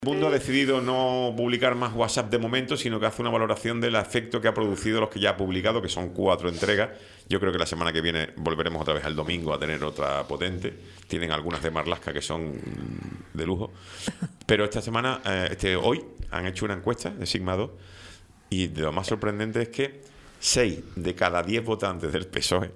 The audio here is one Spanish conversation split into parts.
El mundo ha decidido no publicar más WhatsApp de momento, sino que hace una valoración del efecto que ha producido los que ya ha publicado, que son 4 entregas. Yo creo que la semana que viene volveremos otra vez al domingo a tener otra potente. Tienen algunas de Marlaska que son de lujo. Pero esta semana, hoy, han hecho una encuesta de Sigma 2 y de lo más sorprendente es que 6 de cada 10 votantes del PSOE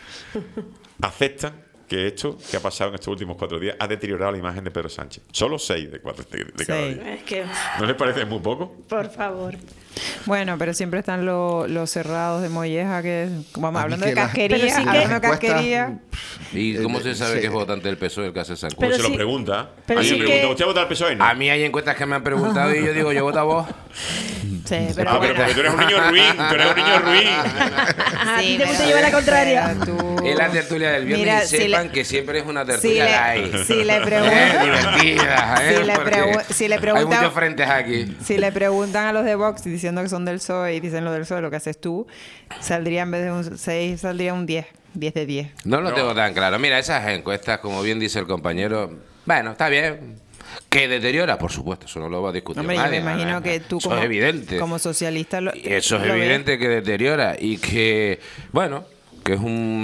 aceptan que esto que ha pasado en estos últimos 4 días ha deteriorado la imagen de Pedro Sánchez. Solo 6 de cada 10. Es que, ¿No les parece muy poco? por favor. Bueno, pero siempre están los cerrados de molleja, que vamos hablando de Pero casquería, sí que- hablando de casquería. ¿Y cómo se sabe sí. que es votante del PSOE el que hace esa encuesta? Pues Pero se lo sí- pregunta. pero A mí sí me pregunta, que- ¿usted vota al PSOE? No. A mí hay encuestas que me han preguntado y yo digo, yo voto a vos. Sí, pero Pero porque tú eres un niño ruin, tú eres un niño ruin. A ti te pero- gusta llevar la contraria. pero tú- Es la tertulia del viernes Mira, y si sepan le- que siempre es una si tertulia le, light. si le preguntan, Divertida, si le Porque si le hay preguntan, muchos frentes aquí. si le preguntan a los de Vox diciendo que son del PSOE y dicen lo del PSOE, lo que haces tú, saldría en vez de un 6, saldría un 10 de 10. No lo tengo tan claro. Mira, esas encuestas, como bien dice el compañero, bueno, está bien. ¿Que deteriora? Por supuesto, eso no lo va a discutir Hombre, yo nadie. me imagino que tú Eso como, es evidente. como socialista lo, Y eso es lo ves. evidente que deteriora y que, bueno, que es un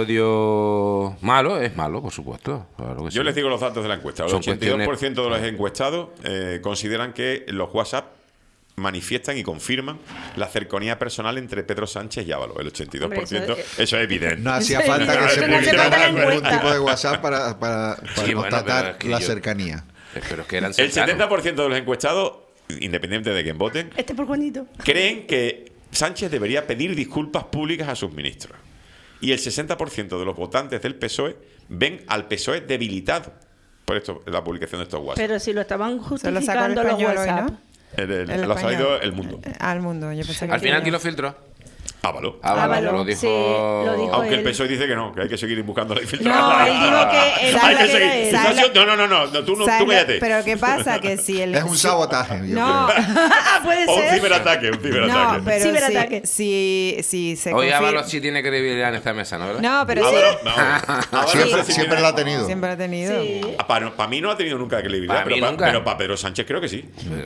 episodio malo, es malo, por supuesto. Claro que Yo sí. les digo los datos de la encuesta. El Son 82% de los encuestados consideran que los WhatsApp manifiestan y confirman la cercanía personal entre Pedro Sánchez y Ábalos. El 82%, Hombre, eso es evidente. No hacía Sí, falta que eso se no se publicara nota en la ningún encuesta. tipo de WhatsApp para Sí, bueno, constatar pero es que la yo- cercanía. Pero es que eran El cercanos. 70% de los encuestados, independiente de quién voten, Este por Juanito. creen que Sánchez debería pedir disculpas públicas a sus ministros. Y el 60% de los votantes del PSOE ven al PSOE debilitado por esto, la publicación de estos WhatsApp. Pero si lo estaban Se lo sacó el justificando los español hoy, WhatsApp. ¿no? Lo ha salido El Mundo. Al mundo, yo pensé que Al final, ¿quién lo filtró? Ábalos. Ábalos, lo dijo. sí, lo dijo. Aunque el él. PSOE dice que no, que hay que seguir buscando la No, infiltración. él dijo que el Hay que era seguir. él. ¿Sabes No, tú ¿Sabes lo- cállate. Pero ¿qué pasa? Que si el... Es un sabotaje. yo No, creo. Puede O un ser. ciberataque, no, pero Ciberataque. si se Hoy confirma... Ábalos sí tiene credibilidad en esta mesa, ¿no? ¿verdad? No, pero Ábalos, sí... no. Ábalos Siempre, sí siempre tiene- la ha tenido. Siempre ha tenido. Sí. Para mí no ha tenido nunca credibilidad, Para mí nunca. pero para Pedro Sánchez creo que sí.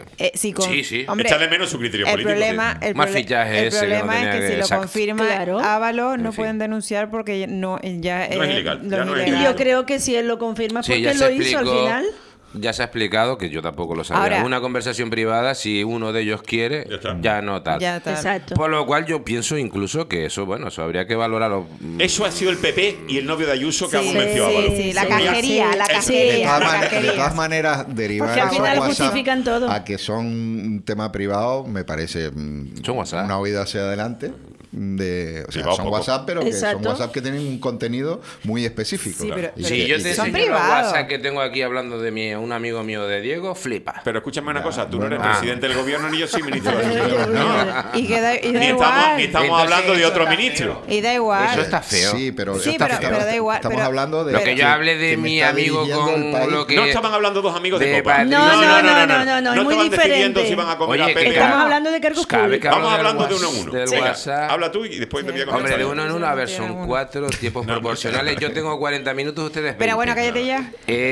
Sí, sí. Hombre, Echa de menos su criterio el político. problema, sí. el Más prole- fichaje el ese que no problema tenía es que que- si lo exacto. confirma Claro. Ábalos, no En fin. pueden denunciar porque no ya No es ilegal, lo ya no es Y ilegal. yo creo que si él lo confirma, Sí, porque ya él se lo hizo al explicó. final. Ya se ha explicado, que yo tampoco lo sabía. Ahora- Es una conversación privada, si uno de ellos quiere, Ya está. ya no tal. Ya está. Exacto. Por lo cual yo pienso incluso que eso, bueno, eso habría que valorarlo. Eso ha sido el PP y el novio de Ayuso que ha Sí, convencido a Ábalos. sí, la Sí, cajería, sí. la Sí. De cajería, todas, la de cajería. todas maneras, derivar Porque al esos final WhatsApp justifican todo. a que son un tema privado me parece Son WhatsApp. una huida hacia adelante. O sea, Privado son poco. WhatsApp, pero que son Exacto. WhatsApp que tienen un contenido muy específico. Sí, pero- Y Si que- yo y te que- son enseño los privados. WhatsApp que tengo aquí hablando de un amigo mío de Diego, flipa. Pero escúchame una cosa, tú no bueno. eres presidente del gobierno ni yo soy ministro de Yo- Asuntos. yo- Y que da, y da Ni igual. estamos Entonces, hablando de eso otro está ministro. Y da igual. Eso está feo. Sí, pero, Sí, está pero- feo. pero da igual, Estamos pero- hablando de Lo que yo hable de que me mi está amigo dirigiendo el con país. lo que... No estaban hablando dos amigos de de copa. padrino. No, no, es No muy estaban decidiendo diferente. si iban a comer Oye, a que Pepe. Estamos hablando de cargos Cada vez que públicos. Vamos hablo hablando de del uno en uno. del Venga, WhatsApp. habla tú y después te voy a Hombre, contestar. de uno en uno, a ver, son Uno. 4 tiempos proporcionales. Yo tengo 40 minutos, ustedes 20. Pero bueno, cállate ya.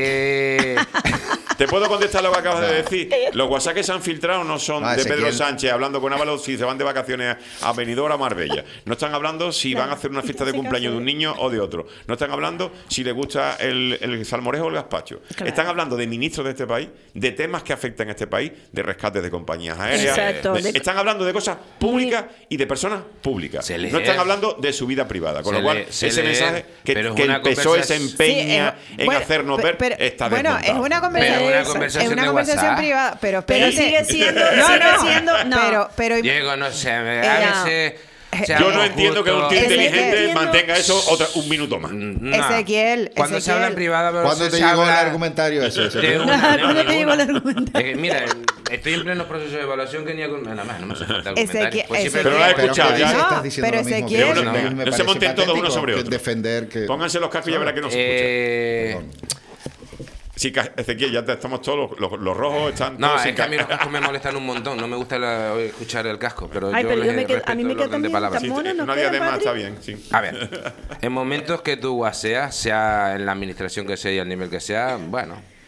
¿Te puedo contestar lo que acabas de decir? Los WhatsApp que se han filtrado no son Ah, de Pedro Ezequiel. Sánchez hablando con Ábalos si se van de vacaciones a Benidorm o a Marbella. No están hablando si van a hacer una fiesta de cumpleaños de un niño o de otro. No están hablando si les gusta el salmorejo o el gazpacho. Claro. Están hablando de ministros de este país, de temas que afectan a este país, de rescates de compañías aéreas. Exacto. Están hablando de cosas públicas y de personas públicas. Se lee. No están hablando de su vida privada. Con Se lo cual, lee, se ese lee, mensaje que pero es el una PSOE se conversación- empeña Sí, en bueno, hacernos ver está bueno, es desmontado. una Pero conversación, una conversación de WhatsApp. privada, pero Pero espérate. sigue siendo, no, sigue no, siendo, no. pero Diego, no sé, a no. veces... Yo seamos no entiendo que un tío justos. inteligente Entiendo. mantenga eso un minuto más. No. Ezequiel, Cuando se habla en privado, pero ¿Cuándo se te llegó el habla argumentario ese? de una- ¿Cuándo no, te llegó el ninguna. argumentario? Mira, estoy en pleno proceso de evaluación que ni hago nada más, no me hace falta Ezequiel- argumentar. Pues siempre Pero lo has digo, escuchado pero ya. que No, estás diciendo pero lo mismo que Ezequiel- yo, No, a mí me no se parece monten todos uno patético sobre que otro. defender que... Pónganse los cascos y ya verá que no se escucha. Perdón. Sí, Ezequiel, ya estamos todos, los rojos están No, todos es sin que a mí los ca- cascos me molestan un montón. No me gusta escuchar el casco, pero Ay, yo pero yo les me quedo- a respeto mí me el queda orden de también palabras. Sí, Mono, ¿no una queda, diadema padre? está bien, sí. A ver, en momentos que tú guaseas, sea en la administración que sea y al nivel que sea, bueno,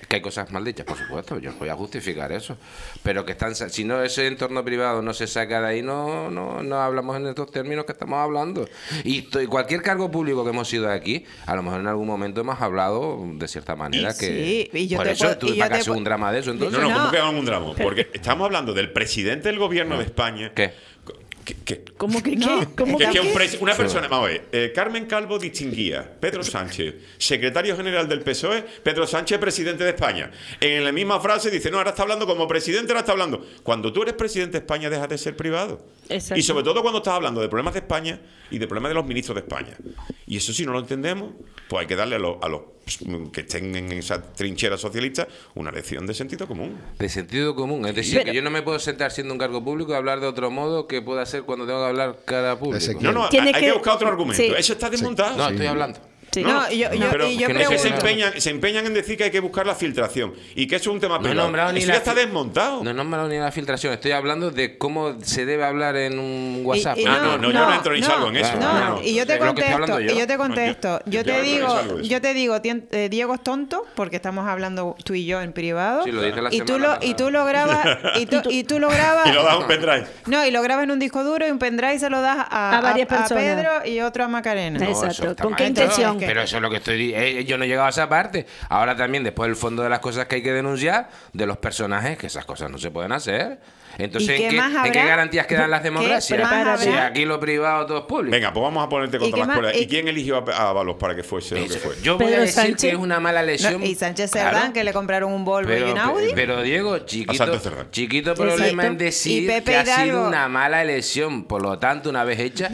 Que hay cosas mal dichas, por supuesto, yo voy a justificar eso. Pero que están, si no ese entorno privado no se saca de ahí, no hablamos en estos términos que estamos hablando. Y cualquier cargo público que hemos sido aquí, a lo mejor en algún momento hemos hablado de cierta manera que... sí, y yo por te eso, puedo- tú y yo para que te hacer un drama de eso, entonces... No, No. ¿cómo que hagamos un drama? Porque estamos hablando del presidente del gobierno de España. ¿Qué? ¿Cómo que No, qué? ¿Cómo Que que qué? una persona, vamos a ver, Carmen Calvo distinguía, Pedro Sánchez, secretario general del PSOE, Pedro Sánchez, presidente de España. En la misma frase dice, no, ahora está hablando como presidente, ahora está hablando. Cuando tú eres presidente de España, dejas de ser privado. Exacto. Y sobre todo cuando estás hablando de problemas de España y de problemas de los ministros de España. Y eso, si no lo entendemos, pues hay que darle a los que estén en esa trinchera socialista una lección de sentido común. De sentido común. Es decir, Pero- que yo no me puedo sentar siendo un cargo público y hablar de otro modo que pueda hacer cuando tengo que hablar cara público. Ezequiel. No, Tiene hay que que- buscar otro argumento. sí. Eso está desmontado. No, estoy hablando. Sí. No, y yo Pero y yo que no es que pregunto... se empeñan en decir que hay que buscar la filtración y que eso es un tema No he privado. nombrado ni Eso la ya está fi- desmontado. No he nombrado ni la filtración. Estoy hablando de cómo se debe hablar en un WhatsApp. Y- y yo no entro ni salgo en eso. No, y yo te Es lo que estoy contesto, hablando yo. y yo te contesto. Yo Yo te no entro ni digo, salgo de eso. yo te digo, Diego es tonto porque estamos hablando tú y yo en privado. Sí, lo dije la y tú semana y tú lo grabas y tú lo grabas Y lo das a un pendrive. No, y lo grabas en un disco duro y un pendrive se lo das A varias a personas. Pedro y otro a Macarena. No, Exacto. eso está ¿Con mal. qué intención? ¿Qué? Pero eso es lo que estoy... yo no he llegado a esa parte. Ahora también, después del fondo de las cosas que hay que denunciar, de los personajes, que esas cosas no se pueden hacer. Entonces, ¿Y qué ¿en más qué habrá? garantías quedan las ¿Qué democracias? más habrá? Si aquí lo privado todo es público. Venga, pues vamos a ponerte ¿Y contra qué las más? cuerdas. ¿Y- ¿Y quién eligió a Ábalos para que fuese lo que fue? Yo voy a Pedro decir Sánchez. que es una mala No, lesión. y Sánchez Cerdán, Claro. que le compraron un Volvo y un Audi. Pero Diego, A chiquito Sánchez Cerdán. problema en Exacto. decir Y Pepe que ha sido Hidalgo. una mala elección. Por lo tanto, una vez hecha,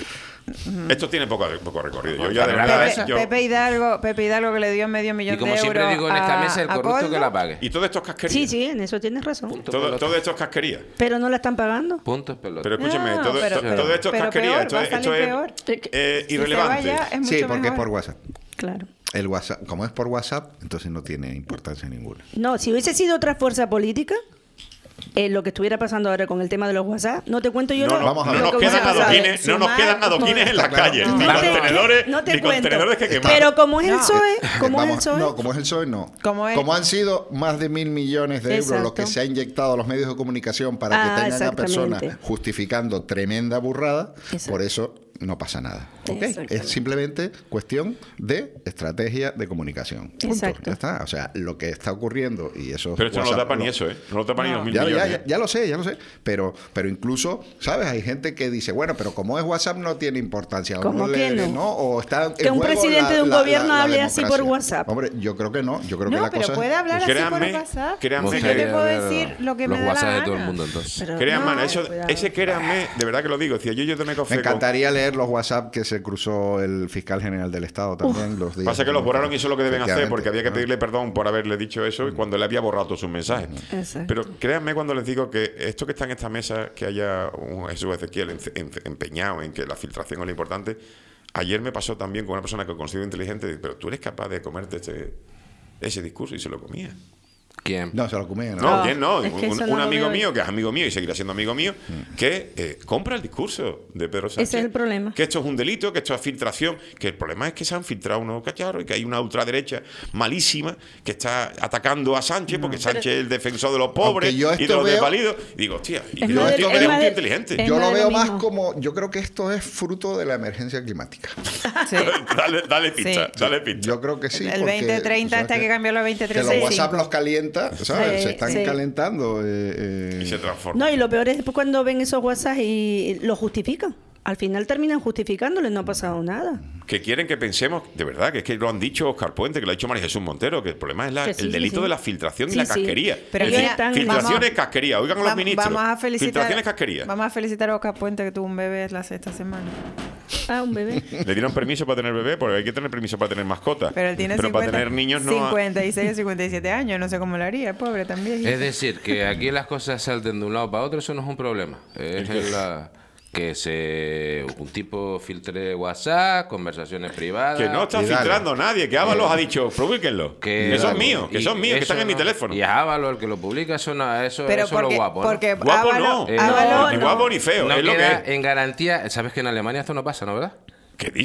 Esto tiene poco recorrido. Yo ya de Pero verdad. esa- Pepe Hidalgo que le dio medio millón y como de siempre euros digo en esta a- mesa, el a corrupto Coldo. que la pague. Y todo esto es casquería. Sí, sí, en eso tienes razón. Todo esto es casquería. Pero no la están pagando. Punto es pelota. Pero escúcheme, No, todo esto es pero casquería. peor, Esto va a es, esto salir es peor. Si irrelevante. se vaya, es mucho Sí, porque es mejor. por WhatsApp. Claro. El WhatsApp, como es por WhatsApp, entonces no tiene importancia ninguna. No, si hubiese sido otra fuerza política, lo que estuviera pasando ahora con el tema de los WhatsApp, no te cuento yo No, lo, vamos a no ver. nos lo que quedan hubiese pasado. adoquines, no nos quedan adoquines en la Está claro. calle, No, ni no te- contenedores, no te ni cuento. contenedores que quemar. Pero como es el No. PSOE, como es el Vamos, PSOE, no, como es el PSOE, no. Como han sido más de 1.000 millones de euros lo que Exacto. se ha inyectado a los medios de comunicación para que tengan a personas exactamente. justificando tremenda burrada, Exacto. por eso no pasa nada. ¿Ok? Exactamente. Es simplemente cuestión de estrategia de comunicación. Punto. Exacto. Ya está. O sea, lo que está ocurriendo y eso. Pero esto no lo tapa ni eso, ¿eh? No lo tapa ni los 1.000 millones. Ya lo sé. Pero incluso, ¿sabes? Hay gente que dice, bueno, pero como es WhatsApp no tiene importancia. ¿Cómo que no? O está en Que un juego presidente de un gobierno la hable así por democracia. WhatsApp. Hombre, yo creo que no. Yo creo que No, la pero cosa puede hablar Pues así por créanme, WhatsApp. créanme Yo que- te puedo decir lo que los me da la WhatsApp gana. de todo el mundo, entonces. Pero Créanme, no, eso, cuidado. ese créanme, de verdad que lo digo. Decía, yo tomé café Me con... encantaría leer los WhatsApp que se cruzó el fiscal general del Estado también. Los días Pasa que los borraron y eso es lo que deben hacer, Efectivamente. porque había que pedirle perdón por haberle dicho eso y cuando le había borrado todos sus mensajes. Exacto. Pero créanme cuando les digo que esto que está en esta mesa, que haya un Jesús Ezequiel empeñado en que la filtración es lo importante, ayer me pasó también con una persona que considero inteligente, pero tú eres capaz de comerte ese discurso y se lo comía. ¿Quién? No, se lo comían. No, No, ¿quién no? es que eso no Un lo amigo veo mío, yo. que es amigo mío y seguirá siendo amigo mío, que compra el discurso de Pedro Sánchez. Ese es el problema. Que esto es un delito, que esto es filtración, que el problema es que se han filtrado unos cacharros y que hay una ultraderecha malísima que está atacando a Sánchez porque Sánchez es el defensor de los pobres Aunque yo y de esto los veo- desvalidos. Y digo, hostia, y Es que más yo de- esto es es más un de- tío inteligente. es- Yo más lo de veo lo más mismo. como. Yo creo que esto es fruto de la emergencia climática. Sí. dale pista, Sí. dale pista. Yo creo que sí. El porque, 2030 ¿sabes hasta qué? que cambió los Que 2035. los WhatsApp los calienta, ¿sabes? Sí, Se están sí. calentando. Y se transforma. No, y lo peor es después cuando ven esos WhatsApp y lo justifican. Al final terminan justificándoles, no ha pasado nada. Que quieren que pensemos, de verdad, que es que lo han dicho Óscar Puente, que lo ha dicho María Jesús Montero, que el problema es Que sí, el sí, delito sí. de la filtración y Sí, la sí. casquería. Pero es decir, mira, están- filtraciones, vamos- casquería. Oigan los ministros. Vamos a felicitar. Filtraciones, casquería. Vamos a felicitar a Oscar Puente que tuvo un bebé la sexta semana. Ah, un bebé. Le dieron permiso para tener bebé, porque hay que tener permiso para tener mascotas. Pero él tiene para 50, tener niños no. 56 o 57 años. No sé cómo lo haría, pobre también. Es decir, que aquí las cosas salten de un lado para otro, eso no es un problema. Es un tipo filtre WhatsApp, conversaciones privadas. Que no está Y dale. filtrando nadie, que Ábalos ha dicho, pubíquenlo. Que son y- míos, que son míos, que eso están en mi no- teléfono. Y es Ávalo el que lo publica, eso Pero es lo guapo, ¿no? porque Guapo Ávalo- no. Ávalo ni no. guapo ni feo, No es lo que queda es. en garantía. ¿Sabes que en Alemania esto no pasa, no, verdad? ¿Qué dice?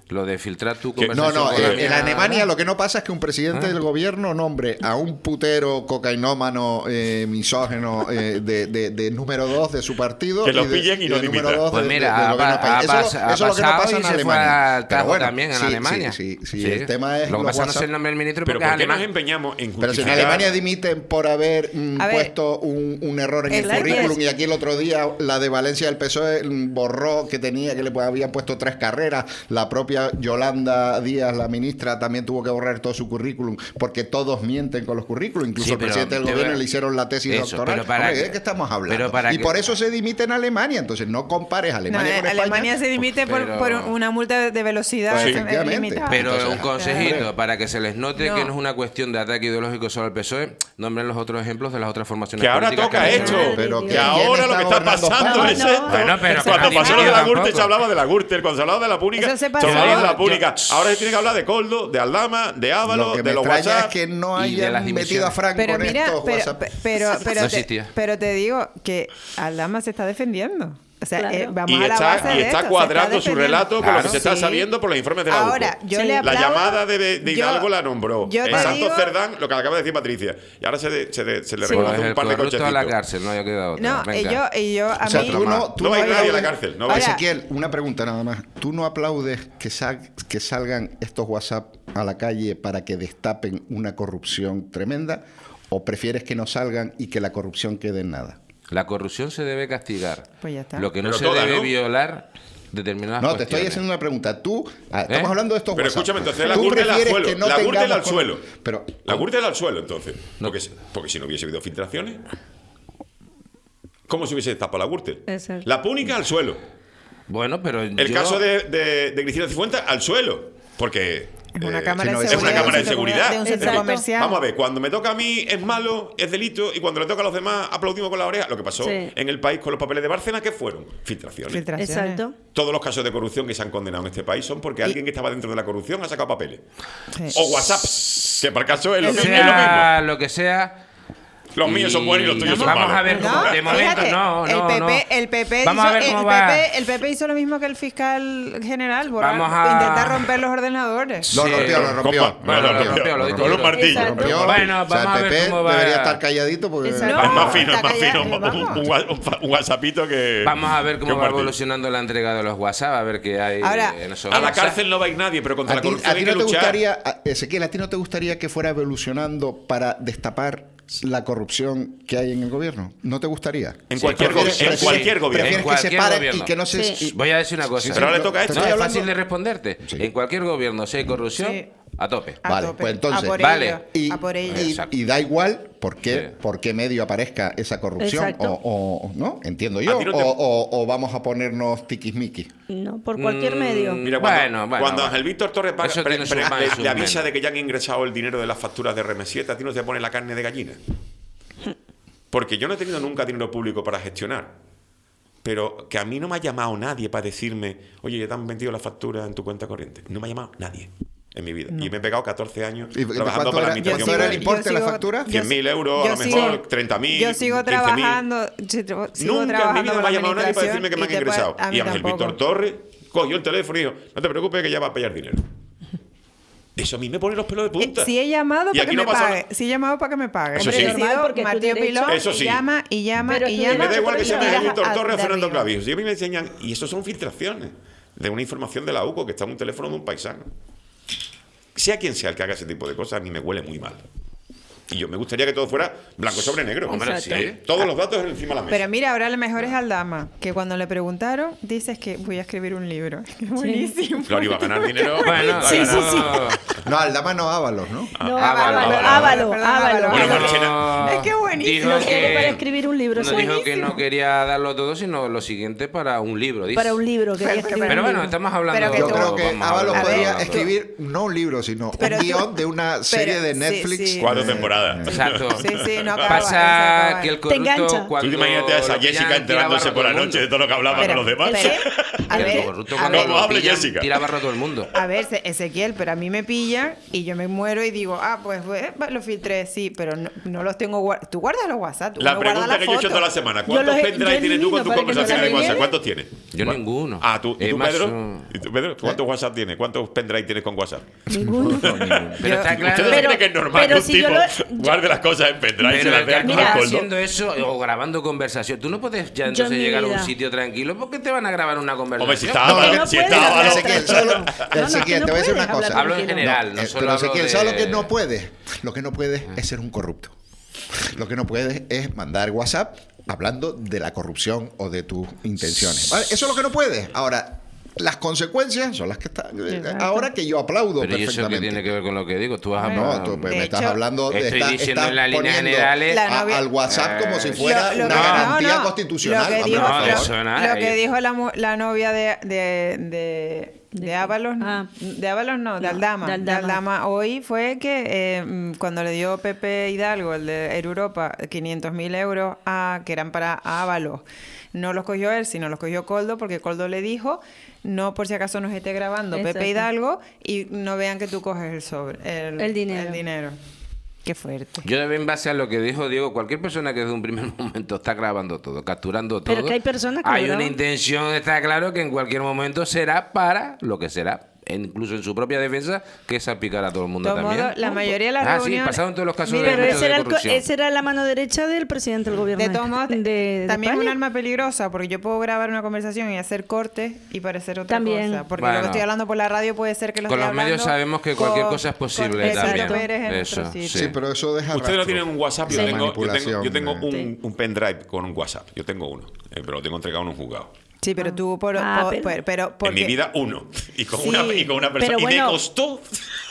Lo de filtrar tu No, conversación. no, con la en mía, Alemania ¿no? lo que no pasa es que un presidente del gobierno nombre a un putero cocainómano, misógeno, de número 2 de su partido. Que lo de- pillen y no de número dimitan. 2 Pues del mira, gobierno país. Eso es lo que no pasado pasa y en se fue Alemania. al Pero Tajo bueno, también en sí, Alemania. Sí, el tema es Lo que los pasa no sé WhatsApp. el nombre del ministro Pero porque es ¿por qué nos alemán. empeñamos en Pero si en justificar? Alemania dimiten por haber A ver, puesto un error en el claro que currículum es. y aquí el otro día la de Valencia del PSOE borró que tenía que le habían puesto 3 carreras, la propia Yolanda Díaz, la ministra, también tuvo que borrar todo su currículum porque todos mienten con los currículums, incluso Sí, el pero presidente del te gobierno voy a- le hicieron la tesis Eso, doctoral. pero para Hombre, que- ¿de qué estamos hablando? pero para Y que- por eso se dimite en Alemania, entonces no compares No, Alemania con España. Alemania se dimite Pero- por una multa de velocidad Pues, efectivamente. limitada. Pero Entonces, un consejito, para que se les note No. que no es una cuestión de ataque ideológico solo al PSOE, nombren los otros ejemplos de las otras formaciones Que ahora políticas toca que hecho. Madre Pero Dios. Que ¿quién ahora lo que está gobernando pasando España? es No, esto. no. Bueno, pero Cuando que pasó lo de la tampoco. Gürtel se hablaba de la Gürtel, cuando se hablaba de la Púnica Eso se se pasó. hablaba de la Yo- Púnica. Ahora se tiene que hablar de Coldo, de Aldama, de Ávalo, Lo que de me los extraña WhatsApp. es que no y de las hayan metido a dimisiones. Frank Pero con mira, estos WhatsApp. No existía. pero te digo que Aldama se está defendiendo. O sea, Claro. vamos Y a la base está, de y está esto, cuadrando se está su defendiendo. relato con lo que Claro. se está Sí. sabiendo por los informes de la Ahora, UCO. yo Sí. le La aplaudo. llamada de Hidalgo yo- la nombró. yo El te Santos digo- Cerdán, lo que acaba de decir Patricia. Y ahora se le Sí. reconoce Pues un el par de corrupto a la cochecitos. cárcel, no haya quedado otra. No, Venga. y yo a O sea, mí... No va a ir nadie a la aplaudes- cárcel. No va a Ahora- ir. Ezequiel, una pregunta nada más. ¿Tú no aplaudes que salgan estos WhatsApp a la calle para que destapen una corrupción tremenda? ¿O prefieres que no salgan y que la corrupción quede en nada? La corrupción se debe castigar. Pues ya está. Lo que no Pero se toda, debe ¿no? violar determinadas No, te estoy cuestiones. haciendo una pregunta. Estamos hablando de estos Pero WhatsApp. escúchame, entonces la ¿Tú Gürtel al prefieres suelo. que no La Gürtel tengamos al suelo. Pero, La Gürtel al suelo, entonces. Porque si no hubiese habido filtraciones, ¿cómo se hubiese tapado la Gürtel? Exacto. La Púnica al suelo. Bueno, pero El caso de Cristina Cifuentes al suelo. Porque Es una cámara no, de es seguridad. una cámara de seguridad. De un centro Exacto. comercial. Vamos a ver, cuando me toca a mí es malo, es delito, y cuando le toca a los demás aplaudimos con la oreja. Lo que pasó Sí. en el país con los papeles de Bárcena, ¿qué fueron? Filtraciones. Filtraciones. Exacto. Todos los casos de corrupción que se han condenado en este país son porque alguien que estaba dentro de la corrupción ha sacado papeles. Sí. O WhatsApp, que para el caso es lo mismo. sea lo que sea. Los míos son buenos y los tuyos son Vamos malos. a ver cómo, No, de momento, fíjate, no. el PP Vamos hizo, a ver cómo va. el PP hizo lo mismo que el fiscal general, Vamos a- intentar romper los ordenadores. Lo Sí. rompió. Compa, Bueno, lo lo rompió, lo dijo con un yo. martillo. Exacto. Rompió. Bueno, O sea, vamos a el ver PP cómo va. debería estar calladito porque... Exacto. Es No, más fino, es está más fino. callado, vamos. Un WhatsAppito que. Vamos a ver que cómo un va martillo. evolucionando la entrega de los WhatsApp, a ver qué hay Ahora, en esos A la WhatsApp. cárcel no va a ir nadie, pero contra ¿A la ti, corrupción a ti hay no que te luchar. gustaría, Ezequiel, a ti no te gustaría que fuera evolucionando para destapar la corrupción que hay en el gobierno? ¿No te gustaría? En cualquier gobierno. En cualquier gobierno. Prefieres En que se cualquier pare gobierno. y que no se... Sí. Voy a decir una cosa. Pero ahora le toca a Te esto. No estoy es hablando- fácil de responderte. Sí. En cualquier gobierno, si hay corrupción, Sí. a tope. A Vale, tope. pues entonces, a por vale. ello, Y, a por ello. Exacto. y da igual por Sí. qué medio aparezca esa corrupción Exacto. o ¿no? Entiendo A yo. ti no te- O vamos a ponernos tiquismiquis. No, por cualquier medio. Mira, Bueno, cuando bueno. Ángel Víctor Torres paga- Eso tiene sus más y sus le avisa menos. de que ya han ingresado el dinero de las facturas de RM7, a ti no te pone la carne de gallina. Porque yo no he tenido nunca dinero público para gestionar. Pero que a mí no me ha llamado nadie para decirme, oye, ya te han vendido la factura en tu cuenta corriente. No me ha llamado nadie en mi vida. Y me he pegado 14 años ¿Y de trabajando cuánto para la era, administración cuánto era el pública. importe de la factura? 100.000 euros, a lo mejor 30.000, Yo sigo 15.000. trabajando. Sigo Nunca en mi trabajando vida con me ha la llamado nadie para decirme que me han administración ingresado. a mí Y Ángel tampoco. Víctor Torres cogió el teléfono y dijo, no te preocupes que ya va a pillar dinero. Eso a mí me pone los pelos de punta. Si he llamado Y para aquí que no me pasa pague. nada. Si he llamado para que me pague. Eso He sí. sido Normal, porque es tu Martillo derecho. Pilón, Eso sí. y llama y llama Pero y tú llama. Y me da igual que Pero sea tú Ángel llegas Víctor a- Torres o de Fernando arriba. Clavijo. Y a mí me enseñan, y eso son filtraciones de una información de la UCO que está en un teléfono de un paisano. Sea quien sea el que haga ese tipo de cosas, a mí me huele muy mal. Y yo me gustaría que todo fuera blanco sobre negro. Hombre, Exacto. sí. Todos los datos encima de la mesa. Pero mira, ahora lo mejor es Aldama, que cuando le preguntaron, dices que voy a escribir un libro. Es buenísimo. Claro, iba a ganar dinero. Bueno, Sí, sí, sí. No, Aldama no Ábalos, ¿no? No, Ávalo, Ávalo, perdón, Ávalo. Bueno, Ávalo. Marchena, Es que es buenísimo. Lo quiere para escribir un libro. No es dijo que buenísimo. no quería darlo todo, sino lo siguiente para un libro. Dice. Para un libro, quería Pero- escribir Pero un bueno, libro. estamos hablando. Pero que Yo tú- creo que vamos a Ábalos hablar. podría ver, escribir no un libro, sino Pero un tú- guión de una serie de sí, Netflix. sí. 4 temporadas. nada. Exacto. Sí, no acaba, se Pasa acaba. que el Te engancha. corrupto cuando Tú te imagínate a esa lo pillan, Jessica tira enterándose barro por la todo el noche de mundo. todo lo que hablaba Pero, con los demás. A El ver, corrupto a cuando ver, ¿Cómo lo hable pillan, Jessica? tira barro a todo el mundo. A ver, Ezequiel, pero a mí me pillan y yo me muero y digo, pues lo filtré, sí, pero no los tengo guardados. Tú guardas los WhatsApp, tú La no guardas pregunta que yo he hecho foto. toda la semana: Yo ¿cuántos los- pendrive yo tienes tú con tus elimino para que no conversaciones se de me WhatsApp? lleven. ¿Cuántos tienes? Yo ninguno. Ah, ¿tú, y Es tú, más, Pedro? ¿Y tú, Pedro? ¿Cuántos WhatsApp tienes? ¿Cuántos pendrive tienes con WhatsApp? Ninguno. Pero está ¿Ustedes claro. no Pero- creen que es normal pero que un si yo tipo lo- guarde las cosas en pendrive y se Pero las el que vea con Mira, el acaba coldo? haciendo eso o grabando conversación, tú no puedes ya Yo entonces en mi llegar a un vida. sitio tranquilo porque te van a grabar una conversación. Hombre, si estaba No, malo, no si puedes estaba hablar malo. Ezequiel, Ezequiel, te voy a decir una cosa. Hablo en general, no solo pero hablo Ezequiel, de- ¿sabes lo que no puede? Lo que no puede es ser un corrupto. Lo que no puedes es mandar WhatsApp hablando de la corrupción o de tus intenciones. ¿Vale? Eso es lo que no puedes. Ahora, las consecuencias son las que están. Ahora que yo aplaudo Pero ¿y eso qué perfectamente. tiene que ver con lo que digo? Tú vas a... No, tú De me estás hecho, hablando de estoy diciendo estás en las líneas poniendo generales- La novia- al WhatsApp como si fuera Lo- lo una que- garantía no, constitucional. Lo que Hombre, dijo, por no, favor. eso nada. lo que dijo la novia de Ábalos, de Ábalos no, de Aldama. de De Aldama. Aldama hoy fue que cuando le dio Pepe Hidalgo, el de Air Europa, 500.000 euros que eran para Ábalos, no los cogió él, sino los cogió Coldo, porque Coldo le dijo, no por si acaso nos esté grabando Exacto. Pepe Hidalgo y no vean que tú coges el dinero. El dinero. Qué fuerte. Yo en base a lo que dijo Diego, cualquier persona que desde un primer momento está grabando todo, capturando todo, Pero que hay personas que lo hay una graban. intención, está claro que en cualquier momento será para lo que será, incluso en su propia defensa, que es salpicar a todo el mundo De todos también. modos, la mayoría de las Sí, reuniones... pasaron todos los casos Mira, de Pero métodos ese era, de corrupción. esa era la mano derecha del presidente del gobierno. De todos modos, de también es un España. arma peligrosa porque yo puedo grabar una conversación y hacer cortes y parecer otra También. cosa. Porque Bueno. lo que estoy hablando por la radio puede ser que lo Con estoy los medios hablando sabemos que cualquier con- cosa es posible con Pepito también. Pérez en Eso, otro sitio. sí. Sí, pero eso deja Ustedes no rastro. tienen un WhatsApp, Sí. yo tengo Manipulación, un pendrive con un WhatsApp. Yo tengo uno, pero lo tengo entregado en un juzgado. Sí, pero tú pero En porque- mi vida, uno. Y con, Sí, una persona. pero Y me bueno. costó.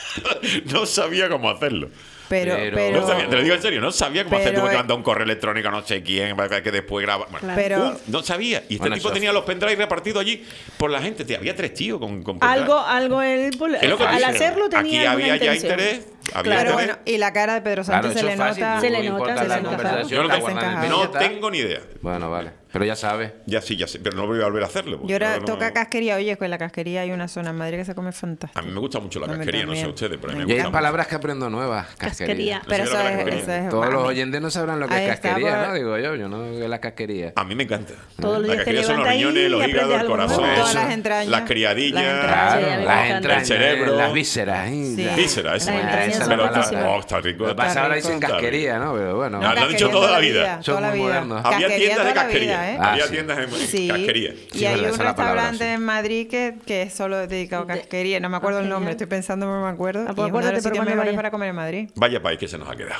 No sabía cómo hacerlo. pero No sabía, te lo digo en serio, no sabía cómo hacer. pero Tuve que es- mandar un correo electrónico a no sé quién, para que después graba. Bueno, Claro. pero no sabía. Y este Bueno, tipo eso- tenía los pendrives repartidos allí por la gente. Había 3 tíos con pendrive. algo él, Es lo que al dice. hacerlo tenía Aquí alguna había ya intención. interés. Había pero interés. bueno, y la cara de Pedro Claro, Sánchez eso se le es fácil, nota. no Se le importa nota, se la le nota. conversación, Yo no la tengo- guardan en el no billete. tengo ni idea. Bueno, vale. Pero ya sabes. Ya sí, pero no voy a volver a hacerlo. porque Y ahora no- toca casquería. Oye, con la casquería hay una zona en Madrid que se come fantástico. A mí me gusta mucho la A mí casquería, no sé también. ustedes, pero a mí Me me Y hay gusta mucho. palabras que aprendo nuevas. Casquería. Pero No sé eso lo que la es, casquería. eso es... Todos a los mí- oyentes no sabrán lo que Ahí es está, casquería, pues- ¿no? Digo yo no sé qué es la casquería. A mí me encanta. Todos los La días te casquería son los levantas ahí riñones, los y aprendes hígados, el algo nuevo. corazón, Todas las entrañas. las criadillas. Las entrañas. Sí, a mí Claro, me las encanta. entrañas, El cerebro. las vísceras. Sí. Víscera, esa. Las entrañas esa son Pero palabra. riquísimas. oh, está rico. Lo que pasa ahora dicen Está casquería, ¿no? Pero bueno. No, lo han dicho Casquería toda la vida. Toda Son la muy vida. modernos. Había Casquería tiendas de toda la casquería. vida, ¿eh? Ah, Había sí. tiendas de Sí, casquería. y Sí, hay verdad, un esa es la palabra, restaurante sí. en Madrid que es solo dedicado a casquería. No me acuerdo el nombre, estoy pensando, no me acuerdo. Ah, Y pues es uno de acuérdate, los pero sitios cuando mejores vayas. para comer en Madrid. Vaya país que se nos ha quedado.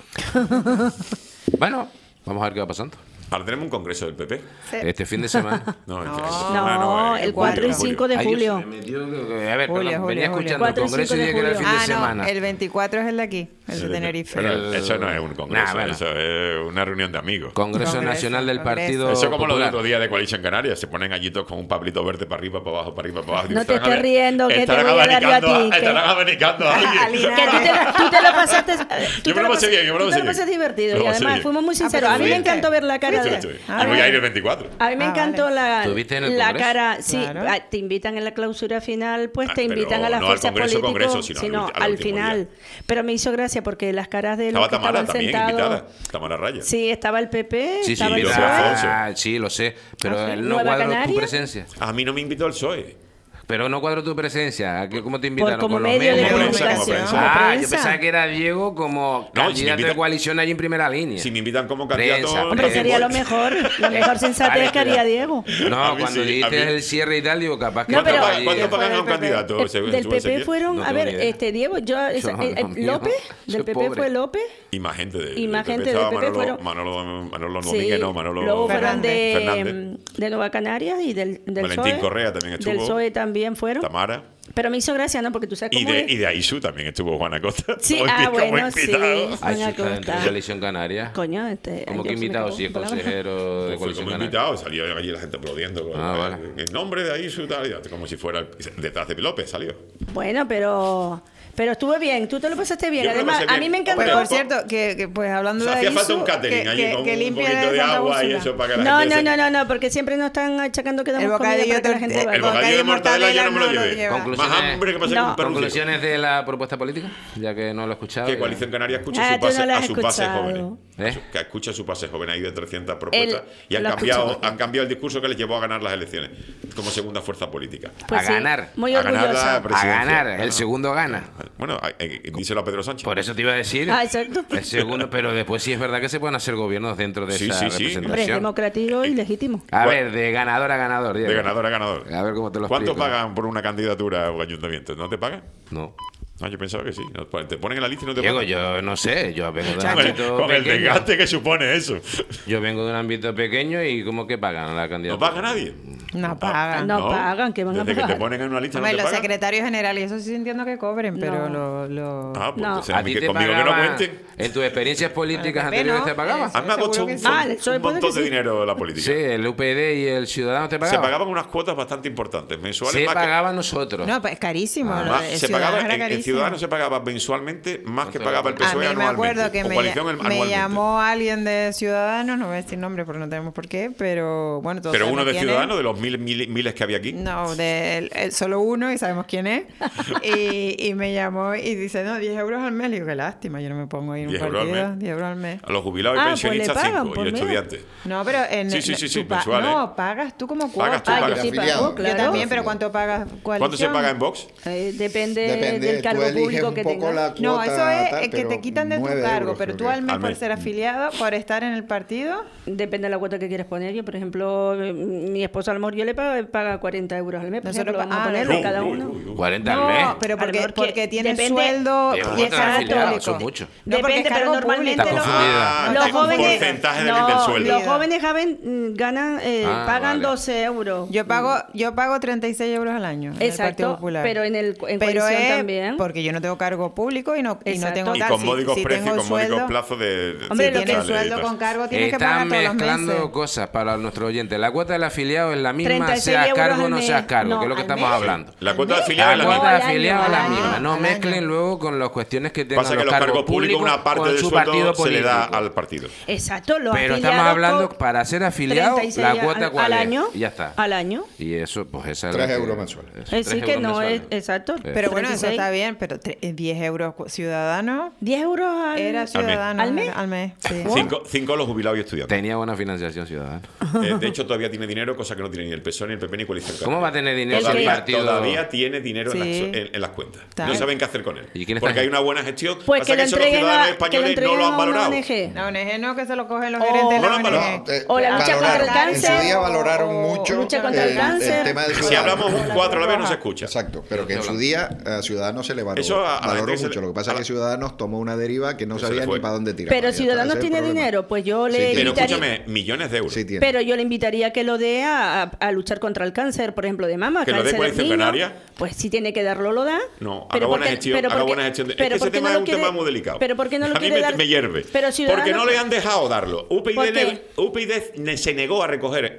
Bueno, vamos a ver qué va pasando. Ahora tenemos un congreso del PP. Este fin de semana. No, No, en el 4 y julio. 5 de Ay, yo julio. se me metió a ver, Julio, perdón, julio, venía julio. escuchando el 4 y 5 congreso y de dije que era el julio. fin de Ah, semana. no, el 24 es el de aquí, el de Tenerife. Pero eso no es un congreso, Nah, bueno. eso es una reunión de amigos. Congreso Congreso, Nacional del Congreso. Partido Eso como lo del Popular. otro día de Coalition Canarias, se ponen allí todos con un pablito verde para arriba, para abajo, para arriba, para abajo. No te Estarán estés riendo, que te estarán voy a dar yo a ti, que- Estarán abanicando a alguien. Que tú te lo pasaste. Yo me lo pasé bien, yo me lo tú pasé te lo pasaste bien. divertido. Me lo Y pasé además bien. fuimos muy sinceros. pero A mí me fuiste. encantó ver la cara Sí, de. sí. Ah, Y voy a ir vale. el 24. A mí me Ah, encantó la, ¿Estuviste en el la congreso? cara, sí, Claro. te invitan en la clausura final, pues te pero invitan a las no al fuerzas congreso, políticas, congreso, sino al al último final. día. Pero me hizo gracia porque las caras de los Estaba que Tamara estaban también sentados. invitada. Tamara Raya. Sí, estaba el PP, Sí, sí, estaba el yo PSOE. fui a Alfonso. sí, lo sé. Pero Ah, sí. él no ¿Nueva cuadró tu Canaria? presencia. A mí no me invitó el PSOE. Pero no cuadró tu presencia. ¿A qué- ¿Cómo te invitaron? como ¿Con los medio de medios? Como prensa, como comunicación. prensa. Como Ah, yo prensa. pensaba que era Diego como No, si me candidato de invita- coalición allí en primera línea. Si me invitan como candidato. Prensa, Hombre, sería lo voy. mejor, la mejor sensatez Vale, que haría pero- Diego. No, A mí cuando sí, dijiste a mí- el cierre y tal, digo, capaz que No, estaba pero- allí. ¿Cuánto Fue pagan a del un PP. candidato? Del PP fueron, No a tengo ver, ni idea. Diego, Yo, mío, López, soy del PP pobre. fue López. Y más gente de. Y más del gente PP del estaba PP Manolo Sí, Domínguez, no, Manolo luego fueron Fernández. de Nueva Canarias y del Valentín PSOE. Correa también estuvo. Del PSOE también fueron. Tamara. Pero me hizo gracia, ¿no? Porque tú sabes Y cómo es. de Aisu también estuvo Juana Costa. Sí, Como ah, como bueno, sí. invitado. Ay, Juana sí, está dentro Costa. de Coalición Canaria. Coño, ¿Cómo yo que se me invitado? acabó Si es la palabra. consejero de Fue Coalición como Canaria. invitado, salió allí la gente aplaudiendo. Ah, vale. En nombre de Aisu, tal, como si fuera detrás de López salió. Bueno, Pero estuvo bien, tú te lo pasaste bien. Yo me lo Además, pasé bien. a mí me encantó. Pues por cierto, pues hablando O sea, de hacía falta ISU, un catering allí con un limpie poquito de Santa agua y Úrsula. eso para que la No, gente no, no, no, porque siempre nos están achacando que El damos comida bocadillo para que la gente el vaya. El bocadillo de mortadela yo no me lo no lo llevé. lleva. Más Conclusiones. hambre que pasé No. con un perro ciego. Conclusiones de la propuesta política, ya que no lo he escuchado. Que ya. Coalición Canaria escucha Ah, su tú pase, no lo a has sus bases escuchado. jóvenes. ¿Eh? Que escucha su pase joven ahí de 300 propuestas y Lo han cambiado el discurso que les llevó a ganar las elecciones como segunda fuerza política. Pues A sí, ganar. Muy A ganar la orgullosa. A presidencia. ganar, el segundo gana. Bueno, díselo a Pedro Sánchez. Por eso te iba a decir. Ah, exacto. El segundo, pero después sí es verdad que se pueden hacer gobiernos dentro de Sí, esa sí, sí. Hombre, es representación. democrático y legítimo. A ¿Cuál? ver, de ganador a ganador. Diego. De ganador a ganador. A ver cómo te lo ¿Cuánto explico. pagan por una candidatura a un ayuntamiento? ¿No te pagan? No. Ah, yo pensaba que sí. Te ponen en la lista y no te Diego, pagan. yo no sé, yo vengo de un Con el- ámbito con el pequeño. desgaste que supone eso. Yo vengo de un ámbito pequeño y ¿cómo que pagan la ¿No candidatura? paga nadie? No pagan. No pagan, que van a Desde que pagar. te ponen en una lista Hombre, no te los pagan. secretarios generales, eso sí entiendo que cobren, pero No. Ah, pues No. entonces ¿A a mí ti que te conmigo que no pagaban- cuenten. en tus experiencias políticas Bueno, anteriores te pagaban? eso. A mí me ha seguro costado que un, sí. Ah, eso un puede montón que de sí. dinero la política. Sí, el UPD y el Ciudadano te Se pagaban. pagaban unas cuotas bastante importantes, mensuales. Se más pagaban nosotros. No, pues es carísimo. que, lo más- de se Ciudadanos pagaba era en carísimo. Ciudadanos se pagaba mensualmente más que ¿Cuánto? pagaba el A PSOE mí me anualmente. acuerdo que o Coalición me anualmente. llamó alguien de Ciudadanos, no voy a decir nombre porque no tenemos por qué, pero bueno, todos Pero sabemos uno de quién es. Ciudadanos, de los miles que había aquí. No, solo uno y sabemos quién es. y me llamó y dice, no, 10 euros al mes. Le digo, qué lástima, yo no me pongo ahí en un 10 euros al partido. mes. 10 euros al mes. A los jubilados y Ah, pues le pensionistas pagan, 5 y pues mira. estudiantes. No, pero en Sí, tú mensuales. No, pagas tú como cuota. Pagas tú, Ah, pagas. yo sí afiliado. pago, Yo claro. también, pero ¿cuánto pagas coalición? ¿Cuánto se paga en Vox? Depende del tú cargo eliges público un que poco tengas. la cuota. No, eso es tal, que pero te quitan de tu 9 cargo, euros, pero creo tú que al mes Al por mes. ser afiliado, por estar en el partido. Depende de la cuota que quieras poner. Yo, por ejemplo, mi esposa al amor, yo le paga 40 euros al mes. Por Nosotros ejemplo, vamos a pa- ponerlo Uy, cada uy, uno. uy, uy. 40 al No, mes. pero A lo mejor porque tienen depende- sueldo Diego, y es ¿cuántos cargo afiliados? público. Son muchos. No, porque Depende, es pero cargo normalmente público. Está confundida. los un jóvenes porcentaje del sueldo. los jóvenes ganan, Ah, pagan vale. 12 euros. Yo pago 36 euros al año en el Partido Exacto, Popular. pero en Pero coalición es también. porque yo no tengo cargo público y no Exacto. tengo Y tal. con Si- módicos si precios y tengo con módicos sueldo- plazos de Hombre, Si lo que- tienes de- sueldo de- con cargo, tienes que Están pagar todos los mezclando meses. cosas para nuestro oyente. La cuota del afiliado es la misma, 36 seas euros cargo o al no mes. seas cargo, No, que es lo que al estamos mes. hablando. La cuota de mes. afiliado La es la cuota misma. de al año, afiliado es la al misma. año, No al mezclen año. luego con las cuestiones que tengan Pasa que los los cargos públicos, una parte con del su sueldo partido se le da político. al partido. Exacto, los Pero afiliados estamos hablando, con para ser afiliado, 36 la cuota al cuál es. año. Y ya está. Al año. Y eso, pues esa es 3 la que- euros mensuales. eso, Sí, 3 que euros no es mensuales. exacto. Pero bueno, eso 36. está bien, pero 10 euros ciudadanos 10 euros era ciudadano ¿Al mes? Al mes, sí. 5 los jubilados y estudiantes. Tenía buena financiación ciudadana. De hecho, todavía tiene dinero, cosa que no tiene ni el PSOE, ni el PP, ni Coalición ¿Cómo va a tener dinero El si el que- partido? Todavía tiene dinero en, Sí. en las cuentas. Está. No saben qué hacer con él. ¿Y quién está Porque ahí? hay una buena gestión. Pues Pasa que lo eso los entreguen ciudadanos a, que lo españoles no entreguen lo a han una valorado. ONG. La ONG no, que se lo cogen los O- gerentes de No la lo han ONG. valorado. O la lucha contra el cáncer. En su día valoraron o mucho lucha contra el cáncer. tema del Si ciudadano. hablamos un 4 a la vez no se escucha. Exacto, pero que en su día a Ciudadanos se le valoró, Eso a la valoró gente que se mucho. le- Lo que pasa a es la- que Ciudadanos tomó una deriva que no Se le sabía fue. ni para dónde tirar. Pero Ya está, Ciudadanos ese es el tiene problema. dinero, pues yo le Pero invitaría. escúchame, millones de euros. Sí tiene. Pero yo le invitaría que lo dé a luchar contra el cáncer, por ejemplo, de mama, Que lo dé cáncer del Coalición niño. Canaria. Pues si tiene que darlo, lo da. No, Pero haga buena ¿por qué- gestión. pero Haga por qué- buena gestión. Es pero que ese ¿por qué tema no es lo un quiere- tema muy delicado. Pero ¿por qué no lo a mí quiere dar? me hierve. Pero Porque no le han dejado darlo. ¿Por qué? UPyD se negó a recoger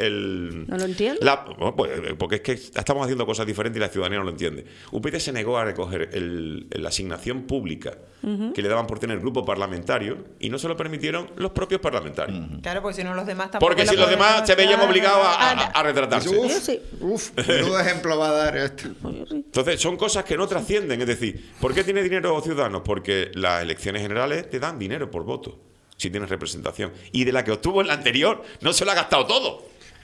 el No lo entiendo. Bueno, pues, porque es que estamos haciendo cosas diferentes y la ciudadanía no lo entiende. UPyD se negó a recoger la asignación pública que le daban por tener grupo parlamentario y no se lo permitieron los propios parlamentarios. Claro, pues si no los demás tampoco. Porque lo si los pueden demás se veían demostrar. obligados a retratarse. Yo sí. Uf, menudo ejemplo va a dar esto. Entonces, son cosas que no trascienden. Es decir, ¿por qué tiene dinero Ciudadanos? Porque las elecciones generales te dan dinero por voto, si tienes representación. Y de la que obtuvo en la anterior, no se lo ha gastado todo.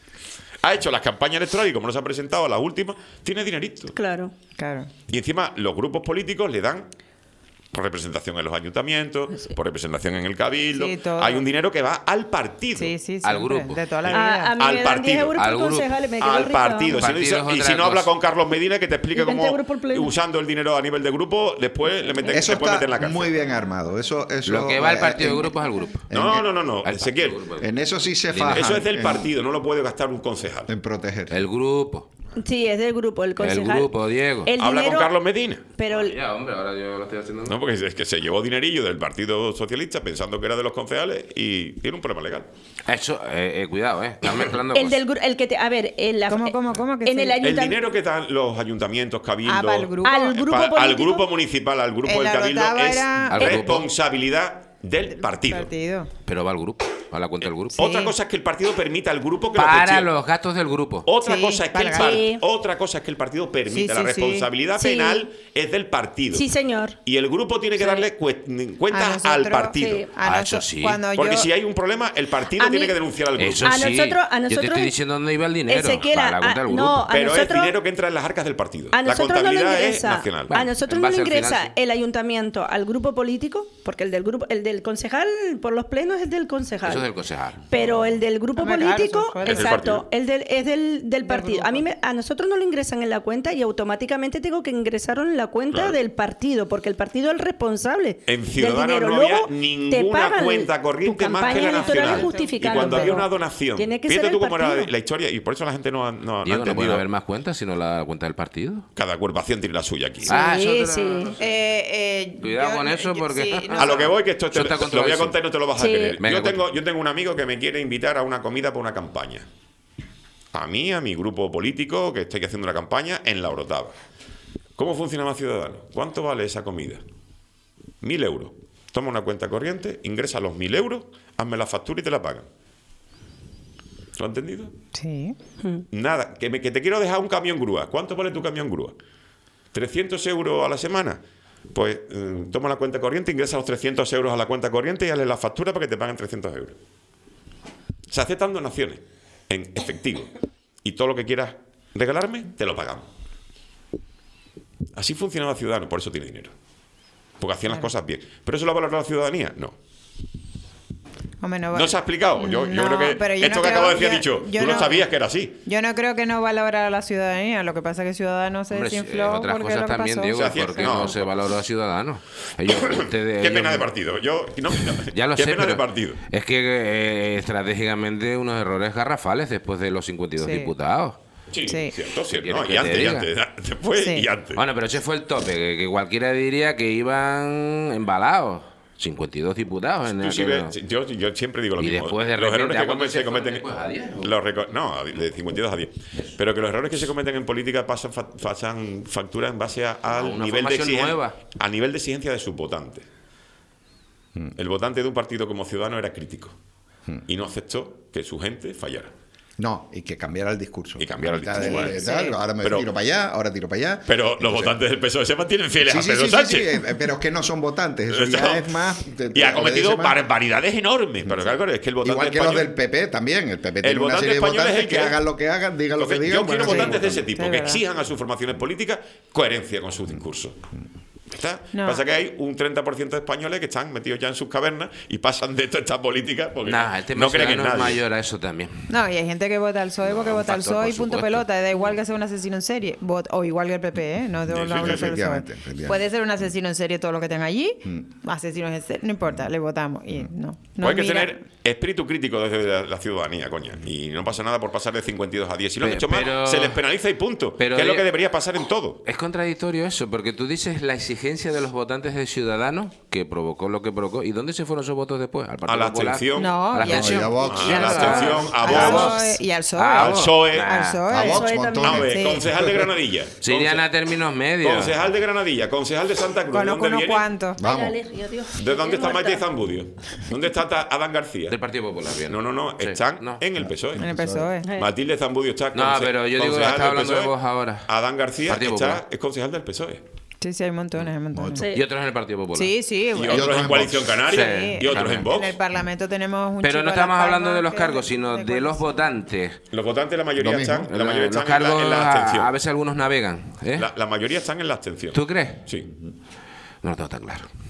Ha hecho las campañas electorales y como no se ha presentado a las últimas, tiene dinerito. Claro. Claro. Y encima, los grupos políticos le dan por representación en los ayuntamientos, Sí. por representación en el cabildo. Sí, todo. Hay un dinero que va al partido. Sí, sí, Al siempre, grupo. de toda la A vida. mí Al me dan partido, 10 euros al por grupo, concejal y me quedo Al rica. partido. Partido es Y otra si no habla cosa. con Carlos Medina, que te explique Y 20 cómo, euros por pleno. usando el dinero a nivel de grupo, después le meten, Eso le pueden meter en la está cárcel. muy bien armado. Eso, Lo que va al partido de en- grupo es al grupo. No, Al Ezequiel. partido de grupo. En eso sí se Dinero. fajan. Eso es del en- partido, no lo puede gastar un concejal. En proteger. El grupo. Sí, es del grupo, el concejal. El grupo, Diego. El Habla dinero, con Carlos Medina. Pero Ya, hombre, ahora yo lo estoy haciendo. No, porque es que se llevó dinerillo del Partido Socialista pensando que era de los concejales y tiene un problema legal. Eso, cuidado, Están mezclando el cosas. del el que te, a ver, ¿Cómo que en sí? el El ayuntamiento dinero que dan los ayuntamientos, cabildos, va al grupo. al grupo político, al grupo municipal, al grupo En del la cabildo, Rotava es era- Al grupo. responsabilidad del partido. Pero va al grupo, a la cuenta del grupo. Sí. Otra cosa es que el partido permita al grupo que lo Para gestione. los gastos del grupo. Otra Sí, cosa es que para Sí. otra cosa es que el partido permita. Sí, La sí, sí. responsabilidad Sí. penal es del partido. Sí, señor. Y el grupo tiene que Sí. darle cuentas A al nosotros, partido. sí. Eso sí. Porque yo, si hay un problema, el partido A mí- tiene que denunciar al grupo. Eso A sí. nosotros- Yo te nosotros- estoy diciendo dónde iba el dinero. Ezequiel, para la cuenta del grupo. no, a Pero es nosotros- dinero que entra en las arcas del partido. A La nosotros no lo contabilidad es ingresa, nacional. a nosotros en no base lo al ingresa final, sí. el ayuntamiento al grupo político, porque el del concejal por los plenos es del concejal. Eso es del concejal. Pero el del grupo Hombre, claro, político, eso es del exacto, partido. es del partido. grupo. A nosotros no lo ingresan en la cuenta y automáticamente tengo que ingresarlo en la cuenta Claro. del partido, porque el partido es el responsable En del Ciudadanos dinero. no había Luego te ninguna pagan cuenta corriente tu más que la campaña electoral nacional. Y justificando, cuando había pero una donación, tiene que fíjate ser tú el cómo era partido. la historia, y por eso la gente no ha Diego, no puede entendido. haber más cuentas sino la cuenta del partido. Cada agrupación tiene la suya aquí. Sí, Ah, eso sí. Cuidado con eso, porque- A lo que voy, que esto Eso está lo voy a controversia. contar y no te lo vas Sí. a creer. Venga, Yo tengo un amigo que me quiere invitar a una comida para una campaña. A mí, a mi grupo político, que estoy haciendo una campaña en La Orotava. ¿Cómo funciona Más Ciudadanos? ¿Cuánto vale esa comida? 1.000 euros. Toma una cuenta corriente, ingresa los 1.000 euros, hazme la factura y te la pagan. ¿Lo has entendido? Sí. Nada, que te quiero dejar un camión grúa. ¿Cuánto vale tu camión grúa? 300 euros a la semana. Pues toma la cuenta corriente, ingresa los 300 euros a la cuenta corriente y hazle la factura para que te paguen 300 euros. Se aceptan donaciones en efectivo. Y todo lo que quieras regalarme, te lo pagamos. Así funcionaba Ciudadanos, por eso tiene dinero. Porque hacían las cosas bien. ¿Pero eso lo ha valorado la ciudadanía? No. Hombre, no, ¿No se ha explicado? Yo No, creo que pero yo esto no que acabo de creo- decir, yo- dicho, yo tú no no- sabías que era así. Yo no creo que no valora a la ciudadanía. Lo que pasa es que Ciudadanos se Hombre, desinfló otras porque cosas lo que también, pasó. Diego, Se hacía- porque no. no se valoró a Ciudadanos. Ustedes, Qué pena de partido. Ya lo qué sé, pena de pero partido. es que estratégicamente unos errores garrafales después de los 52 Sí. diputados. Sí, Sí. cierto, ¿Qué cierto. quieres No, que y te antes, y diga? antes. Después Sí. y antes. Bueno, pero ese fue el tope, que cualquiera diría que iban embalados. 52 diputados en Tú sí aquel- ves- yo siempre digo lo Y mismo. después de los repente, errores ¿a que cuánto se se fueron cometen. después? ¿A 10? No, de 52 a 10. Pero que los errores que se cometen en política pasan factura en base al una nivel de formación nueva. a nivel de exigencia de sus votantes. El votante de un partido como Ciudadanos era crítico y no aceptó que su gente fallara. No, y que cambiara el discurso. Y cambiara el Mitad discurso, de- bueno. tal, ahora me Pero- tiro para allá, ahora tiro para allá. Pero los Entonces- votantes del PSOE se mantienen fieles Sí, a sí, Pedro sí, sí, Sánchez. sí, pero es que no son votantes, eso ya No. es más... Y ha cometido obedece más. barbaridades enormes. Pero claro, es que el votante Igual que español... los del PP también. El PP tiene una votante serie de español es votantes el que que- hagan lo que hagan, digan lo que Entonces, digan. yo quiero van a seguir votantes de ese votando. tipo, Es que verdad. exijan a sus formaciones políticas coherencia con sus discursos. ¿Está? No. Pasa que hay un 30% de españoles que están metidos ya en sus cavernas y pasan de toda esta política porque Nah, el tema no creen en ciudadano es nadie. mayor a eso también. No, y hay gente que vota al PSOE porque No, vota al un factor, PSOE y por punto supuesto. pelota. Da igual que sea un asesino en serie. O igual que el PP, ¿eh? No, Sí, no, sí, no, sí, no, efectivamente, efectivamente. Puede ser un asesino en serie todo lo que tenga allí. Asesinos en serie, no importa, le votamos. Y no Pues hay que mira- tener espíritu crítico desde la ciudadanía, coña. Y no pasa nada por pasar de 52 a 10. Si lo han hecho mal, Pero- se les penaliza y punto. pero que es lo di- que debería pasar en todo. Es contradictorio eso, porque tú dices la exigencia de los votantes de Ciudadanos que provocó lo que provocó. ¿Y dónde se fueron esos votos después? ¿Al Partido A la Popular? abstención. No, a la y al- abstención. y a Vox. A la abstención, a al Vox, PSOE y al PSOE. al PSOE. Al PSOE. A Vox, PSOE montones. A ver, Sí. concejal de Granadilla. Serían a términos medios. Concejal de Granadilla, concejal de Santa Cruz. ¿De Conozco dónde unos viene? cuantos. Vamos. Ay, Alegría, Dios. ¿De dónde está Estoy Maite muerta. Zambudio? ¿Dónde está Adán García? Del Partido Popular, bien. No, Sí. están No. en el PSOE. En el PSOE. Matilde Zambudio está No, pero yo digo, concejal está del hablando de PSOE. vos ahora. Adán García Partido Popular. es concejal del PSOE. Sí, sí, hay montones, hay montones. Sí. Y otros en el Partido Popular. Sí, sí. Y bueno. otros otros en en Coalición Vox. Canaria Sí, y otros claro. en Vox. En el Parlamento tenemos un Pero chico no de estamos Las hablando de Palmas los que- cargos, sino de los votantes. Los votantes, la mayoría Lo mismo. están, la mayoría Los están cargos en la a abstención. veces algunos navegan. ¿eh? La mayoría están en la abstención. ¿Tú crees? Sí. No lo tengo tan claro.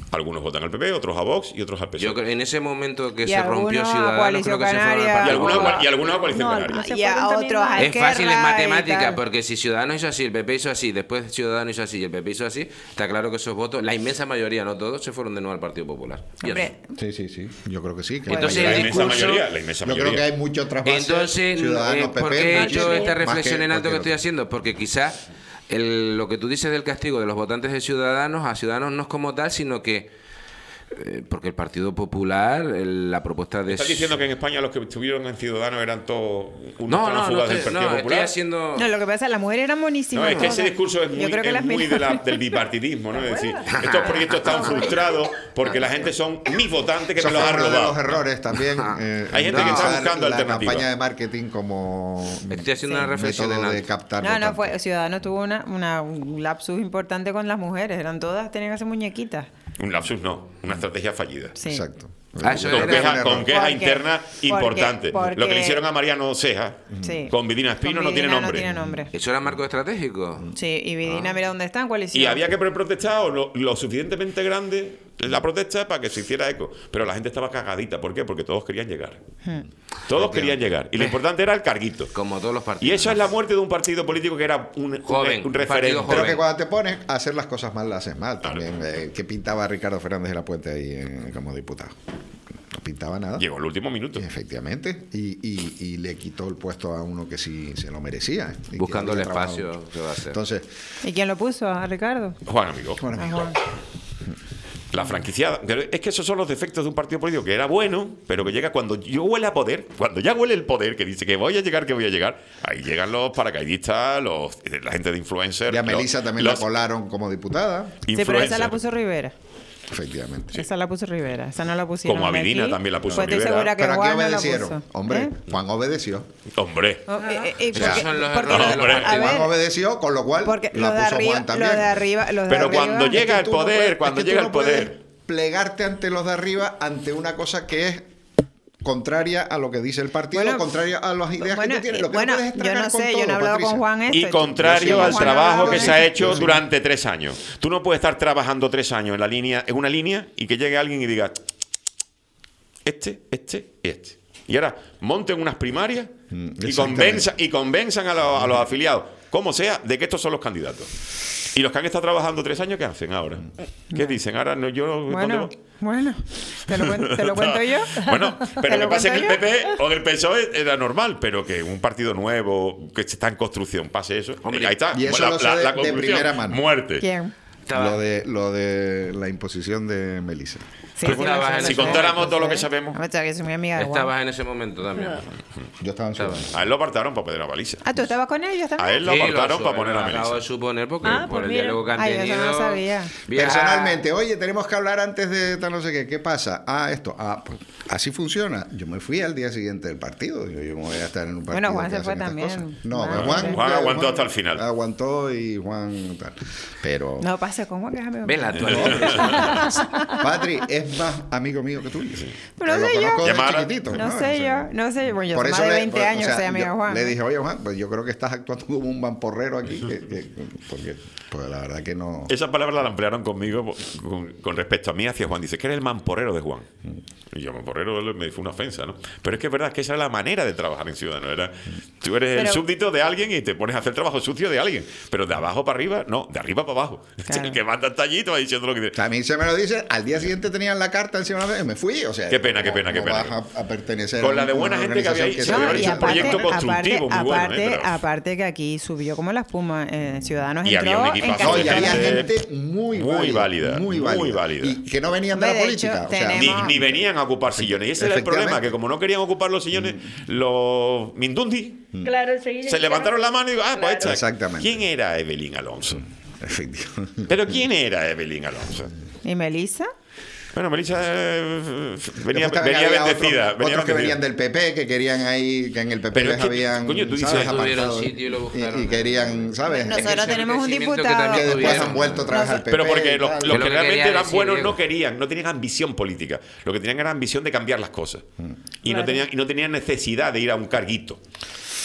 Algunos votan al PP, otros a Vox y otros al PSOE. Yo creo en ese momento que Y se rompió algunos a Ciudadanos, Coalición creo que se fueron al Canaria. Partido Popular. y algunos a Coalición No, Canaria. algunos se Y a fueron también otros a- a Es fácil en Esquerra y matemática, tal. porque si Ciudadanos hizo así, el PP hizo así, después Ciudadanos hizo así y el PP hizo así, está claro que esos votos, la inmensa mayoría, no todos, se fueron de nuevo al Partido Popular. Y Hombre, Sí. Yo creo que sí. Que Entonces, la la el mayoría- inmensa discurso- mayoría, la inmensa yo creo mayoría. que hay muchas otras bases. entonces, Ciudadanos, ¿por PP, qué he más hecho que- esta más reflexión en alto que cualquier estoy otro. haciendo? Porque quizás lo que tú dices del castigo de los votantes de Ciudadanos, a Ciudadanos no es como tal, sino que porque el Partido Popular, la propuesta de... ¿Estás diciendo que en España los que estuvieron en Ciudadanos eran todos No, no, fugas del estoy, Partido no, estoy Popular? haciendo... no, lo que pasa es que las mujeres eran buenísimas. No, es que ese todas. discurso es muy, Yo creo que es las muy mil- del bipartidismo, ¿no? Es decir, estos proyectos están frustrados porque la gente son mis votantes que Eso me los fue han uno de los robado. errores también. Hay gente que está utilizar buscando la alternativas. campaña de marketing como Estoy haciendo una reflexión método en de alto. captar No, votantes. fue Ciudadanos tuvo un lapsus importante con las mujeres. Eran todas, tenían que hacer muñequitas. Un lapsus no, una estrategia fallida. Sí. Exacto. Eso Con era queja, un con queja Porque- interna importante. porque- Lo que le hicieron a Mariano Ceja Sí. con Vidina Espino Con no tiene Vidina nombre. No tiene nombre. ¿Eso era marco estratégico? Sí, y Vidina, mira dónde está, en coalición. Y había que protestar lo suficientemente grande la protesta para que se hiciera eco. Pero la gente estaba cagadita. ¿Por qué? Porque todos querían llegar. Todos querían llegar. Y lo importante era el carguito. Como todos los Y partidos. eso es la muerte de un partido político que era Joven, un un referente. partido Pero joven. que cuando te pones a hacer las cosas mal, las haces mal también. ¿Qué pintaba Ricardo Fernández de la Puente ahí como diputado? No pintaba nada. Llegó el último minuto. Efectivamente. Y le quitó el puesto a uno que sí se lo merecía. Y que Buscando el había trabajado espacio mucho. que va a hacer. Entonces, ¿Y quién lo puso? ¿A Ricardo? Juan, amigo. bueno, A Juan. La franquiciada. Pero es que esos son los defectos de un partido político que era bueno, pero que llega cuando yo huele a poder, cuando ya huele el poder, que dice que voy a llegar, ahí llegan los paracaidistas, la gente de influencers. ya Melissa también los la colaron como diputada. Sí, pero esa la influencers. puso Rivera. Efectivamente. Esa la puso Rivera. Esa no la pusieron. Como a Vidina aquí. también la puso Pues estoy Rivera. segura que ¿Pero a qué Juan no la obedecieron? puso. Hombre, ¿Eh? Juan obedeció. Hombre. Esos son los porque- errores de los Hombre. a partidos. Juan ver, obedeció, con lo cual porque la lo de puso arriba, Juan lo también. de arriba, lo de Pero arriba- cuando llega Es que el tú no poder, puedes- cuando es que llega tú el no puedes poder. plegarte ante los de arriba ante una cosa que es contraria a lo que dice el partido, Bueno, contraria a las ideas bueno, que tú tienes. Lo que bueno, no puedes es yo tragar no con sé, todo, yo no he hablado Patricia. con Juan esto. Y Yo contrario con al Juan no he trabajo hablado que de se ha esto. hecho durante 3 años. Tú no puedes estar trabajando 3 años en la línea, en una línea, y que llegue alguien y diga este. Y ahora monten unas primarias y convenzan a los afiliados, como sea, de que estos son los candidatos. Y los que han estado trabajando 3 años, ¿qué hacen ahora? ¿Qué dicen? Ahora no, yo ¿dónde Bueno, voy? ¿te lo cuento yo? Bueno, ¿Te pero lo que pase en el cuento yo? PP o en el PSOE era normal, pero que un partido nuevo que está en construcción pase eso. Hombre, ahí está. y eso lo sé de conclusión, primera mano. Muerte. ¿Quién? Lo de la imposición de Melissa. Sí, Tú sí, estabas lo en sé, Si lo sé, contáramos lo todo lo sé. que sabemos. Ah, que soy muy amiga de Juan. Estabas en ese momento también. Yo estaba en su A él lo apartaron para poner a baliza. Ah, ¿tú estabas con ellos también? A él lo Sí, apartaron lo para poner a acabo Melissa. de suponer porque Ah, por pues el mira. diálogo que han Ay, eso tenido. no lo sabía. Vieja- Personalmente, oye, tenemos que hablar antes de tal no sé qué. ¿Qué pasa? Esto. Pues así funciona. Yo me fui al día siguiente del partido. Yo me voy a estar en un partido. Bueno, Juan que se fue hacen estas también. cosas. No, Juan, Juan aguantó hasta el final. Aguantó y Juan tal. Pero No pase con Juan, que es amigo. Ven la mío. actualidad. Patri es más amigo mío que tuyo. Pero Yo no lo sé yo. conozco desde Llamara. chiquitito. No sé yo, no sé. Bueno, yo Por soy eso más de le- 20 o años, sea, soy amiga de yo Juan. le dije, oye Juan, pues yo creo que estás actuando como un mamporrero aquí, porque pues la verdad que no. Esa palabra la emplearon conmigo con respecto a mí hacia Juan. Dice que eres el mamporrero de Juan. Y yo, mamporrero, me fue una ofensa, ¿no? Pero es que es verdad que esa es la manera de trabajar en Ciudadanos. Tú eres el Pero- súbdito de alguien y te pones a hacer trabajo sucio de alguien. Pero de abajo para arriba, no, de arriba para abajo. Claro. El que manda hasta allí te va diciendo lo que dice. A mí se me lo dicen, al día siguiente tenían la carta encima de la mesa y me fui. O sea, Qué pena, qué pena, qué ¿cómo pena. vas a pertenecer Con a la de una buena gente que había ahí, organización se No, había se- hecho un proyecto constructivo muy bueno, pero- aparte que aquí subió como la espuma. Ciudadanos Y había entró un en equipazo No, casi y había todas. gente muy válida. muy válida. Y que no venían de la Hombre, de hecho, política. O sea, tenemos- Ni venían a ocupar sillones. Y ese era el Efectivamente. problema, que como no querían ocupar los sillones, los Mindundi Claro, enseguida. se levantaron la mano y digo, pues Claro. esta. Exactamente. ¿Quién era Evelyn Alonso? efectivamente. ¿Pero quién era Evelyn Alonso? ¿Y Melissa? Bueno, Melissa venía Después también había bendecida. Otros que bendecida. venían del PP, que querían ahí, que en el PP Pero les es que, habían. coño, tú dices, ¿sabes? tuvieron apartado, sitio y lo buscaron. y querían, ¿sabes? Nosotros ese tenemos un crecimiento que diputado. también Que después tuvieron. han vuelto otra vez al PP. Pero porque y los tal. que lo que realmente quería eran decir, buenos Diego. no tenían ambición política. Lo que tenían era ambición de cambiar las cosas. Y, Claro. no tenían necesidad de ir a un carguito.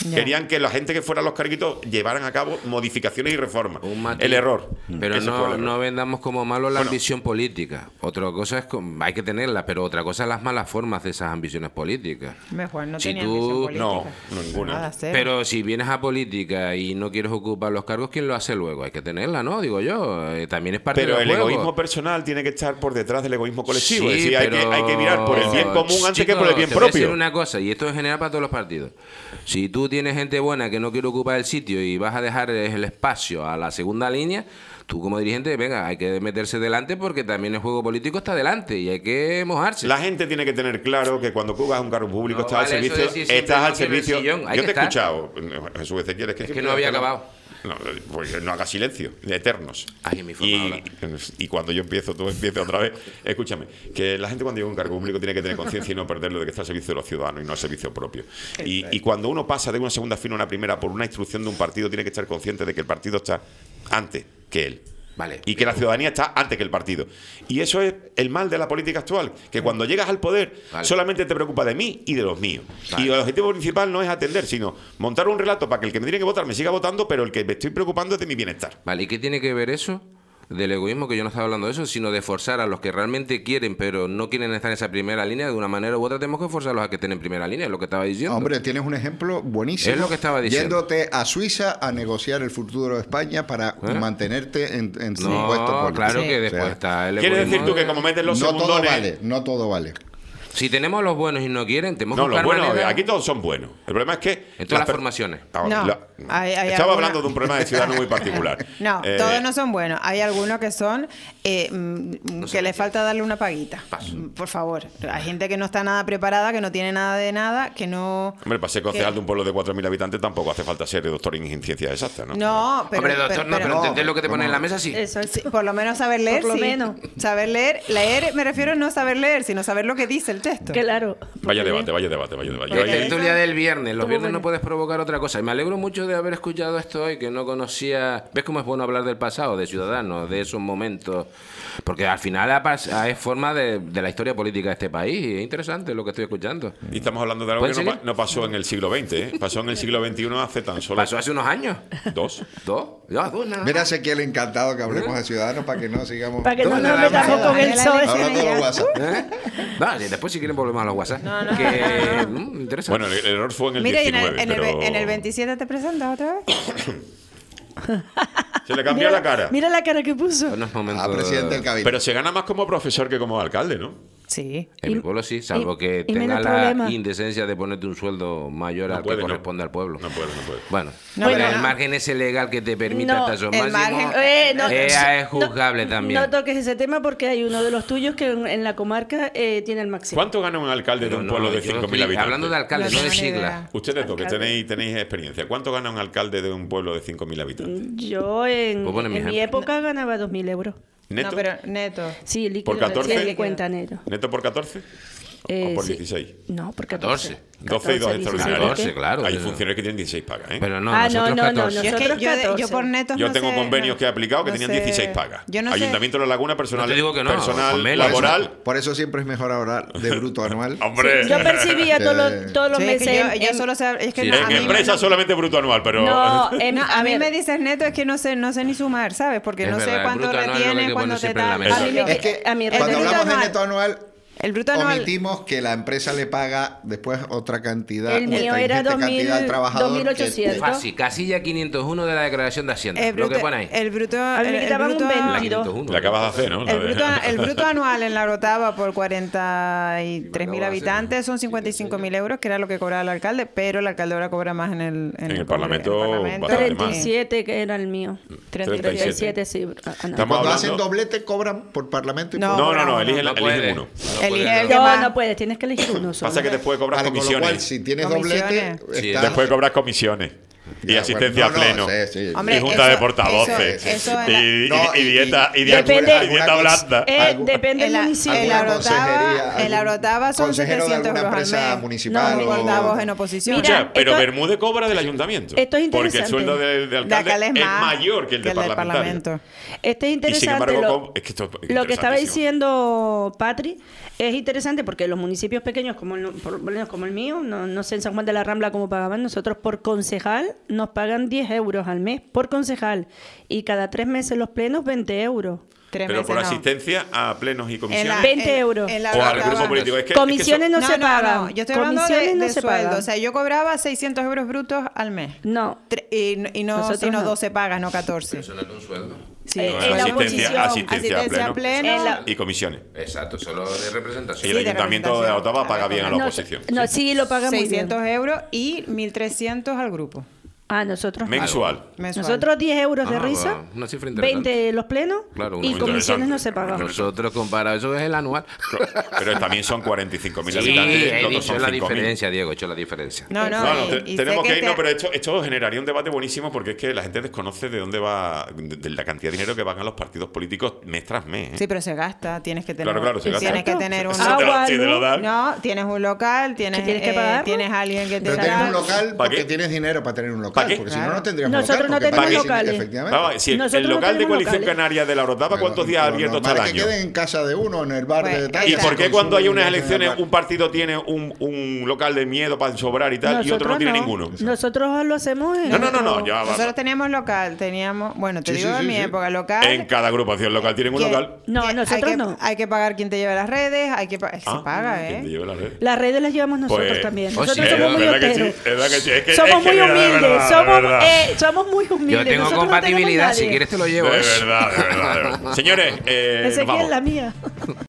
Ya. Querían que la gente que fuera a los carguitos llevaran a cabo modificaciones y reformas. Un matiz. El error. Pero Ese fue el error. no vendamos como malo la Bueno. ambición política. Otra cosa es que hay que tenerla, pero otra cosa es las malas formas de esas ambiciones políticas. Mejor, no Si tenía tú- ambición política. No, ninguna. Nada, cero. Pero si vienes a política y no quieres ocupar los cargos, ¿quién lo hace luego? Hay que tenerla, ¿no? Digo yo. También es parte Pero del el juego. egoísmo personal tiene que estar por detrás del egoísmo colectivo. Sí, es decir, pero- hay que mirar por el bien común antes que Chicos, por el bien te voy a decir propio. una cosa, y esto es general para todos los partidos. Si tú tienes gente buena que no quiere ocupar el sitio y vas a dejar el espacio a la segunda línea, tú como dirigente, venga, hay que meterse delante porque también el juego político está delante y hay que mojarse. La gente tiene que tener claro que cuando ocupas un cargo público No estás al vale eso servicio. de decir siempre Estás no al quiero el servicio. sillón, hay Yo que te he estar. escuchado, Jesús Ezequiel, es que Es que siempre no había hace lo- acabado. No, pues no haga silencio, de eternos. Ay, mi forma de hablar. Y cuando yo empiezo, tú empiezas otra vez. Escúchame, que la gente cuando llega a un cargo público tiene que tener conciencia y no perderlo de que está al servicio de los ciudadanos y no al servicio propio. Y cuando uno pasa de una segunda fila a una primera por una instrucción de un partido, tiene que estar consciente de que el partido está antes que él. Vale. Y que la ciudadanía está antes que el partido. Y eso es el mal de la política actual. Que cuando llegas al poder, Vale. solamente te preocupa de mí y de los míos. Vale. Y el objetivo principal no es atender, sino montar un relato para que el que me tiene que votar me siga votando, pero el que me estoy preocupando es de mi bienestar. Vale, ¿y qué tiene que ver eso del egoísmo? Que yo no estaba hablando de eso, sino de forzar a los que realmente quieren, pero no quieren estar en esa primera línea, de una manera u otra tenemos que forzarlos a que estén en primera línea, es lo que estaba diciendo. Hombre, tienes un ejemplo buenísimo. Es lo que estaba diciendo. Yéndote a Suiza a negociar el futuro de España para mantenerte en su no, puesto político. claro Sí. que después O sea, está el ¿Quieres egoísmo decir tú que de- como metes los no todo segundones... vale, no todo vale. Si tenemos los buenos y no quieren, tenemos No, que los buscar buenos, maneras- aquí todos son buenos. El problema es que... En todas las per- formaciones. Ah, No, hay Estaba alguna- hablando de un problema de ciudadano muy particular. No, todos no son buenos. Hay algunos que son que les falta darle una paguita. Paso. Por favor. Hay gente que no está nada preparada, que no tiene nada de nada, que no... Hombre, para ser concejal que- de un pueblo de 4.000 habitantes tampoco hace falta ser doctor en ciencias exactas, ¿no? No, pero... Hombre, doctor, no, pero no, ¿entendés lo que te pone en la mesa? Sí. Eso Sí, por lo menos saber leer, Por lo sí. menos. Saber leer. Leer, me refiero a no saber leer, sino saber lo que dice el texto. Claro. Vaya Porque- debate, vaya debate, vaya debate. Yo Porque ahí- Tertulia del viernes. Los Estuvo viernes bueno. no puedes provocar otra cosa. Y me alegro mucho de haber escuchado esto hoy, que no conocía... ¿Ves cómo es bueno hablar del pasado, de Ciudadanos, de esos momentos? Porque al final es forma de la historia política de este país. Y es interesante lo que estoy escuchando. Y estamos hablando de algo que ¿Pueden no, seguir? no pasó en el siglo XX, ¿eh? Pasó en el siglo XXI hace tan solo Pasó hace unos años. 2. ¿Dos? Ya, dos, nada. Mira, Ezequiel encantado que hablemos de Ciudadanos para que no sigamos... Para que no ¿Dónde nos la metamos vamos a con el dar? sol. Hablando de los WhatsApp. ¿Eh? Vale, después si quieren volvemos a los WhatsApp. Que, interesante. Bueno, el error fue en el Mira, y 19, pero... en el 27 te presentas otra vez. Se le cambió la cara. Mira la cara que puso. Bueno, es momento A presidente del Cabildo. Pero se gana más como profesor que como alcalde, ¿no? Sí. En Y- mi pueblo sí, salvo y- que y tenga menos la problema. indecencia de ponerte un sueldo mayor No al puede, que no. corresponde al pueblo. No puede, no puede. Bueno, No, pero bueno, el no. margen ese legal que te permita No, hasta esos el máximos margen- no, es juzgable también. No toques ese tema porque hay uno de los tuyos que en la comarca tiene el máximo. ¿Cuánto gana un alcalde de Pero un no, pueblo de yo 5.000 estoy habitantes? hablando de alcalde, No no de tengo ni sigla. idea. Ustedes dos que Alcalde. tenéis experiencia. ¿Cuánto gana un alcalde de un pueblo de 5.000 habitantes? Yo en, Pues pone mi en mi ejemplo. época ganaba 2.000 euros. ¿Neto? No, pero neto. Sí, líquido. ¿Por 14? Sí, de cuenta neto. ¿Neto por 14? ¿O por Sí. 16? No, por 14. 12 y 2 extraordinarios. 14, claro. Hay eso. funcionarios que tienen 16 pagas, ¿eh? Pero no, Ah, no, nosotros no, no, 14. Yo, es que Nosotros yo, 14. yo por netos Yo no tengo sé, convenios no- que he aplicado que no tenían sé. 16 pagas. Yo no sé. Ayuntamiento de La Laguna, personal, No te digo que no, personal convenio. laboral. Por eso siempre es mejor hablar de bruto anual. Hombre, Yo percibía todos los Sí, es meses. que yo en- solo sé, es que Sí, no, en a mí empresa no- solamente bruto anual, pero... No, No, a mí ver, me dices neto, es que no sé ni sumar, ¿sabes? Porque Es no verdad, sé el cuánto bruto anual es lo que hay retiene, que cuándo poner te siempre en la da. mesa. A mí me- Es que a mi cuando el bruto hablamos de anual- neto anual, El bruto anual. omitimos que la empresa le paga después otra cantidad. El mío otra era ingente cantidad al 2.000, trabajador que- 2.800. Fácil, casilla 501 de la declaración de Hacienda. El lo que bruto, pone ahí. el bruto, A mí me el quitaban un bruto- 20. La 22. 501. Le acabas de hacer, ¿no? La de- el bruto anual en la Orotava por 43.000 habitantes son 55.000 euros, que era lo que cobraba el alcalde, pero el alcalde ahora cobra más en el Parlamento, Parlamento. bastante más. 37 que era el mío. 37. 37, sí. Ah, no. Estamos Cuando hablando- hacen doblete cobran por parlamento y No, por... No, no, eligen No eligen puede. uno. No Elige puede. el que No, más. no puedes, tienes que elegir uno solo. Pasa que después cobras Vale, con lo cual, comisiones. si tienes Comisiones. doblete, Sí, estás- Después cobras comisiones. Y Ya, asistencia bueno, a pleno. sí. Hombre, y junta eso- de portavoces. eso en la- No, y dieta y Depende- dieta blanda. Depende En del la, municipio. en la Alguna consejería, Orotava, en la Orotava son consejero de 700 alguna euros al empresa mes. municipal No, o- portavoz en oposición. Mira, Escucha, pero esto- Bermúdez cobra del ayuntamiento. Esto es porque el interesante. sueldo de alcalde es mayor que el de parlamentario. Este es Y interesante. sin embargo, es que esto es lo que estaba interesantísimo. diciendo Patri es interesante porque los municipios pequeños, como como el mío, no sé en San Juan de la Rambla cómo pagaban, nosotros por concejal nos pagan 10 euros al mes por concejal y cada 3 meses los plenos 20 euros. Pero por asistencia a plenos y comisiones. 20 euros. en la o al Orotava- grupo político. Es que, Comisiones es que no se pagan. Yo estoy hablando Comisiones no de se sueldo. pagan. O sea, yo cobraba 600 euros brutos al mes. No. Y no, Nosotros sino no. 12 pagas, no 14. Eso no es un sueldo. Sí, en la asistencia, oposición, asistencia a pleno En la- y comisiones. Exacto, solo de Y representación. el Sí, de ayuntamiento de representación. Otava paga bien a la no, oposición. no, sí lo pagamos 600 bien. euros y 1.300 al grupo. Ah, nosotros. no. Mensual. Mensual. Nosotros 10 euros de Ah, risa, bueno, una cifra interesante. 20 los plenos Claro, una y muy comisiones no se interesante. pagan. Nosotros comparado, eso es el anual. Pero también son 45.000 Sí, habitantes. he los otros dicho son la 5.000. diferencia, Diego, he hecho la diferencia. No, no, No, no, y tenemos sé que ir, no, te- pero esto generaría un debate buenísimo porque es que la gente desconoce de dónde va, de la cantidad de dinero que van a los partidos políticos mes tras mes. ¿eh? Sí, pero se gasta, tienes que tener, Claro, se gasta. tienes que tener un Eso te lo- Agua, si te lo luz. dan. no, tienes un local, tienes ¿Que tienes que pagarlo? tienes alguien que te Pero tienes da- un local ¿Para porque qué? tienes dinero para tener un local. ¿Para qué? Porque si Claro. no, no tendríamos Nosotros local. no porque tenemos pagas, locales. efectivamente. Vamos, si el Nosotros no local de tenemos Coalición locales. Canaria de la Orotava, ¿cuántos días Lo abierto está normal al es que año? queden en casa de uno, en el bar Pues, de tal. ¿Y exacto. por qué cuando hay unas Consumen elecciones en el bar. un partido tiene un local de miedo para sobrar y tal y otro no tiene ninguno? Nosotros lo hacemos en No, ya va. Nosotros teníamos local, teníamos, bueno, te Sí, digo sí, en sí, mi sí. época local. En cada agrupación local tienen un que- local. No, que nosotros hay que, no. Hay que pagar quien te lleve las redes, hay que se Ah, paga, ¿quién te ¿eh? lleva la red? Las redes las llevamos nosotros Pues- también. Oh, Nosotros sí, somos muy ¿verdad que sí? hoteros. ¿Verdad que sí? Es que- Somos es que muy de verdad, humildes. de verdad. Somos muy humildes. Yo tengo Nosotros no compatibilidad, tenemos si nadie. quieres te lo llevo. De ¿eh? verdad, de verdad. Señores, nos Ezequiel, vamos. la mía.